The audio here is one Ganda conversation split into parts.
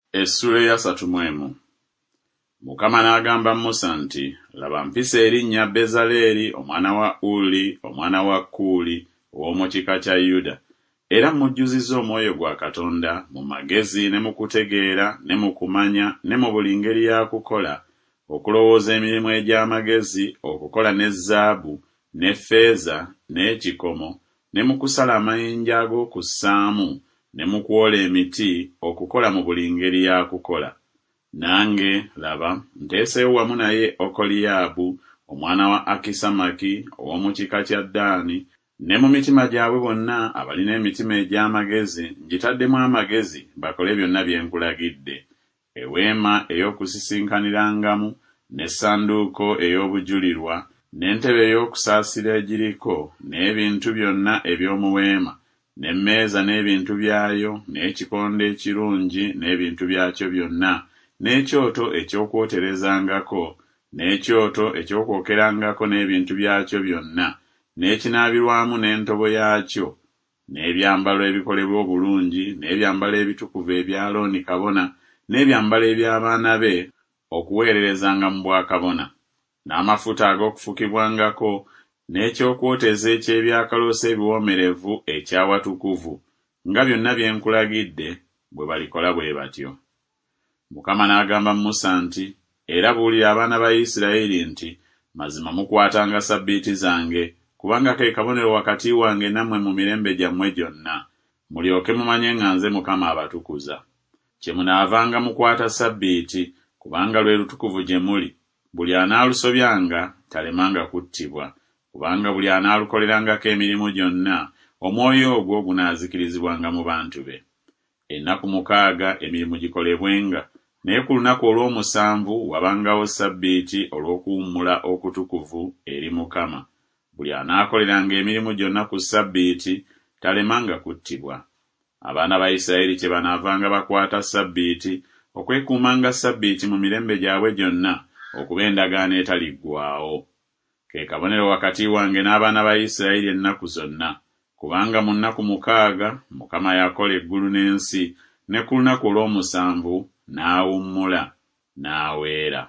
Essula ya 3. Mukama n'agamba Musa nti, laba mpisa erinnya Bezaleeri omwana wa Uli omwana wa Kuuli ow'omu kika kya Yuda, era mujjuzizza omwoyo gwa Katonda mu magezi ne mu kutegeera ne mu kumanya ne mu buli ngeri ya kukola, okulowooza emirimu egy'amagezi, okukola ne zaabu ne ffeeza n'ekikomo, ne mu kusala amayinja ag'okussaamu ne mu kwola emiti, okukola mu buli ngeri ya kukola. Nange laba nteeseewo wamu naye Okoliyaabu omwana wa Akisamaki ow'omu kika kya Ddaani, ne mu mitima gyabwe bonna abalina emitima egy'amagezi ngitaddemu amagezi bakole byonna bye nkulagidde: eweema ey'okusisinkaniramu, n'essanduuko ey'obujulirwa, n'entebe ey'okusaasira egiriko, n'ebintu byonna eby'omu weema, n'emmeeza n'ebintu byayo, n'ekikondo ekirungi n'ebintu byakyo byonna, n'ekyoto eky'okwoterezangako, n'ekyoto eky'okwokerangako n'ebintu byakyo byonna, n'ekinaabirwamu n'entobo yaakyo, n'ebyambalo ebikolebwa obulungi, n'ebyambalo ebitukuvu ebya Alooni kabona, n'ebyambalo eby'abaana be okuweererezanga mu bwakabona, n'amafuta ag'okufukibwangako, n'ekyokwoteza eky'ebyakaloosa ebiwoomerevu eky'awatukuvu, nga byonna bye nkulagidde bwe balikola bwe batyo. Mukama n'agamba Musa nti, era buulira abaana ba Isirayiri nti, mazima mukwatanga Ssabbiiti zange, kubanga ke kabonero wakati wange nammwe mu mirembe gyammwe gyonna, mulyoke mumanye nga nze Mukama abatukuza. Kye munaavanga mukwata Ssabbiiti, kubanga lwe lutukuvu gye muli. Buli anaalusobyanga talemanga kuttibwa, kubanga buli anaalukolerangako emirimu gyonna, omwoyo ogwo gunaazikirizibwanga mu bantu be. Ennaku 6 emirimu gikolebwenga, naye ku lunaku olw'omusanvu wabangawo Ssabbiiti olw'okuwummula okutukuvu eri Mukama. Buli anaakoleranga emirimu gyonna ku Ssabbiiti talemanga kuttibwa. Abaana ba Isirayiri kye banaavanga bakwata Ssabbiiti, okwekuumanga Ssabbiiti mu mirembe gyabwe gyonna, okuba endagaano etaliggwaawo. Ke kabonero wakati wange n'abaana ba Isirayiri ennaku zonna, kubanga mu nnaku 6 Mukama yakola eggulu n'ensi, ne ku lunaku olw'omusanvu n'awummula n'aweera.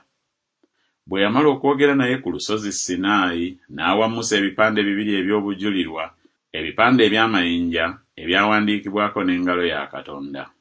Bwe yamala okwogera naye ku lusozi Sinaayi, n'awa Musa ebipande 2 eby'obujulirwa, ebipande eby'amayinja ebyawandiikibwako n'engalo ya Katonda.